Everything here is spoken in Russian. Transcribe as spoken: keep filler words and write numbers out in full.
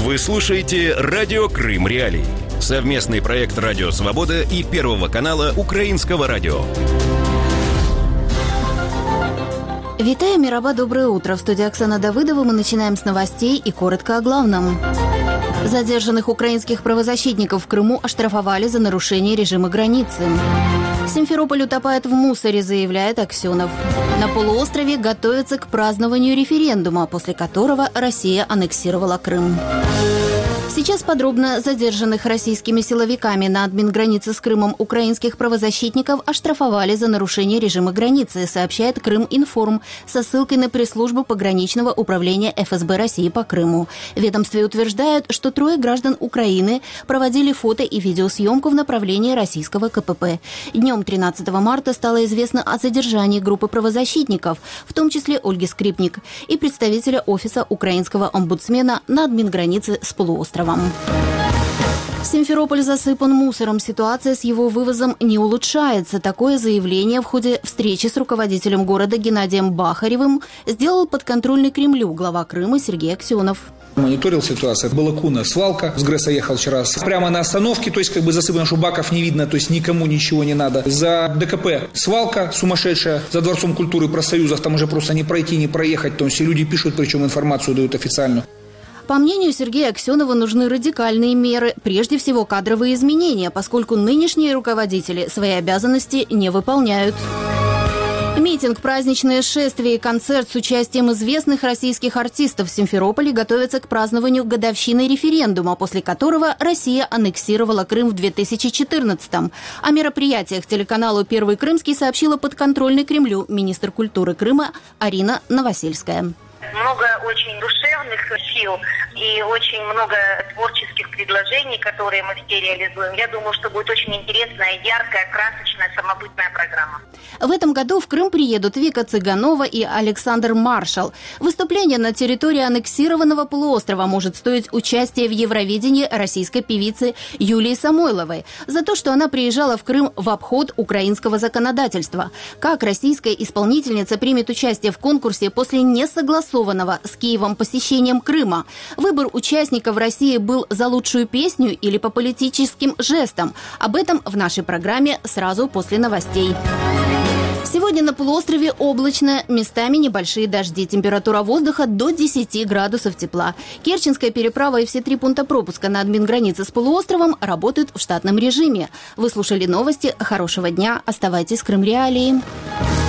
Вы слушаете «Радио Крым Реалии». Совместный проект «Радио Свобода» и Первого канала Украинского радио. Витаю, Мираба, доброе утро. В студии Оксана Давыдова мы начинаем с новостей и коротко о главном. Задержанных украинских правозащитников в Крыму оштрафовали за нарушение режима границы. Симферополь утопает в мусоре, заявляет Аксенов. На полуострове готовятся к празднованию референдума, после которого Россия аннексировала Крым. Сейчас подробно. Задержанных российскими силовиками на админгранице с Крымом украинских правозащитников оштрафовали за нарушение режима границы, сообщает Крыминформ со ссылкой на пресс-службу пограничного управления эф эс бэ России по Крыму. В ведомстве утверждают, что трое граждан Украины проводили фото- и видеосъемку в направлении российского ка пэ пэ. Днем тринадцатого марта стало известно о задержании группы правозащитников, в том числе Ольги Скрипник, и представителя офиса украинского омбудсмена на админгранице с полуостровом. Симферополь засыпан мусором. Ситуация с его вывозом не улучшается. Такое заявление в ходе встречи с руководителем города Геннадием Бахаревым сделал подконтрольный Кремлю глава Крыма Сергей Аксенов. Мониторил ситуацию. Балакуна, свалка. С ГРЭСа ехал вчера прямо на остановке, то есть как бы засыпано, что баков не видно, то есть никому ничего не надо. За дэ ка пэ свалка сумасшедшая, за Дворцом культуры профсоюзов там уже просто не пройти, не проехать. То есть люди пишут, причем информацию дают официальную. По мнению Сергея Аксенова, нужны радикальные меры, прежде всего кадровые изменения, поскольку нынешние руководители свои обязанности не выполняют. Митинг, праздничное шествие и концерт с участием известных российских артистов в Симферополе готовятся к празднованию годовщины референдума, после которого Россия аннексировала Крым в две тысячи четырнадцатом. О мероприятиях телеканалу «Первый Крымский» сообщила подконтрольный Кремлю министр культуры Крыма Арина Новосельская. Много очень душевных сил и очень много творческих предложений, которые мы все реализуем. Я думаю, что будет очень интересная, яркая, красочная, самобытная программа. В этом году в Крым приедут Вика Цыганова и Александр Маршал. Выступление на территории аннексированного полуострова может стоить участия в Евровидении российской певицы Юлии Самойловой за то, что она приезжала в Крым в обход украинского законодательства. Как российская исполнительница примет участие в конкурсе после несогласованного с Киевом посещением Крыма? Выбор участника в России был за лучшую песню или по политическим жестам? Об этом в нашей программе сразу после новостей. Сегодня на полуострове облачно, местами небольшие дожди. Температура воздуха до десяти градусов тепла. Керченская переправа и все три пункта пропуска на админгранице с полуостровом работают в штатном режиме. Вы слушали новости. Хорошего дня. Оставайтесь с Крым Реалии.